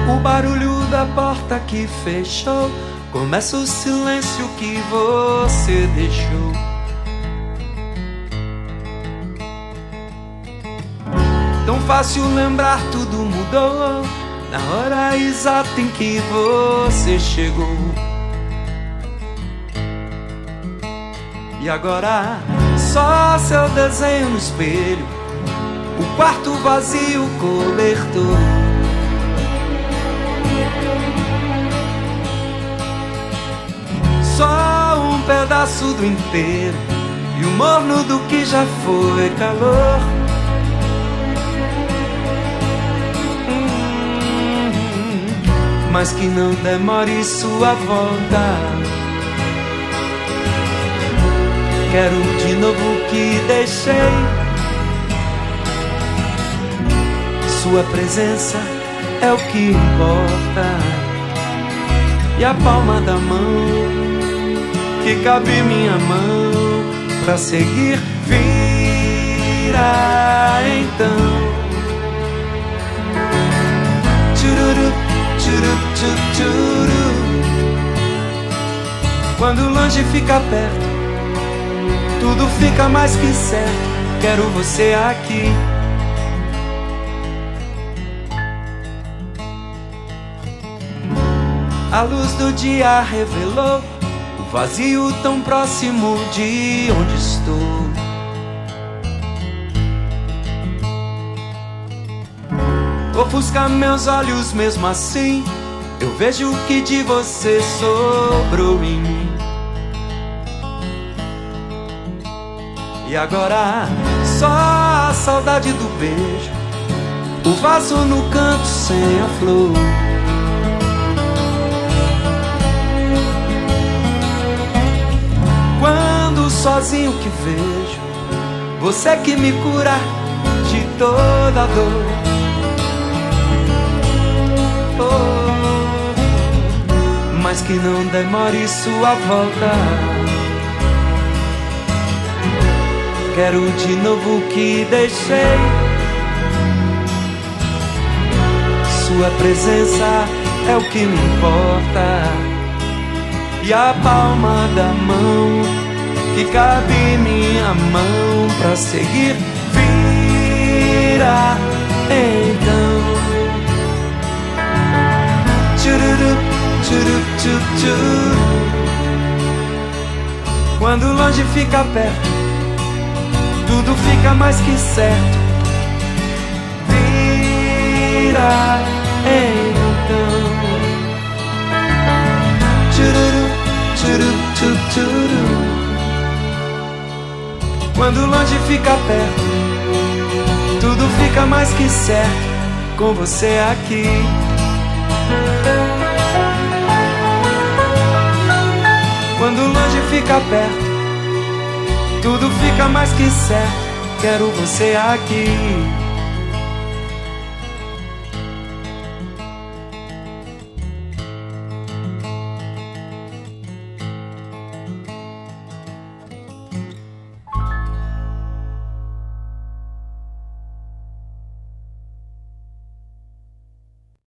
O barulho da porta que fechou, começa o silêncio que você deixou. Tão fácil lembrar, tudo mudou na hora exata em que você chegou. E agora só seu desenho no espelho, o quarto vazio cobertor. Só um pedaço do inteiro e o morno do que já foi calor. Mas que não demore sua volta. Quero de novo o que deixei. Sua presença é o que importa. E a palma da mão que cabe minha mão pra seguir, vira então. Tchururu, tchuru, tchuru, tchuru. Quando longe fica perto, tudo fica mais que certo. Quero você aqui. A luz do dia revelou o vazio tão próximo de onde estou. Ofusca meus olhos mesmo assim, eu vejo o que de você sobrou em mim. E agora só a saudade do beijo, o vaso no canto sem a flor. Quando sozinho que vejo você que me cura de toda dor. Oh, mas que não demore sua volta. Quero de novo o que deixei. Sua presença é o que me importa. E a palma da mão que cabe minha mão pra seguir, vira então. Tchururu, tchuru, tchuru, tchuru. Quando longe fica perto, tudo fica mais que certo. Vira então. Tchururu, tchuru, tchuru, tchuru. Quando longe fica perto, tudo fica mais que certo. Com você aqui. Quando longe fica perto, tudo fica mais que certo. Quero você aqui.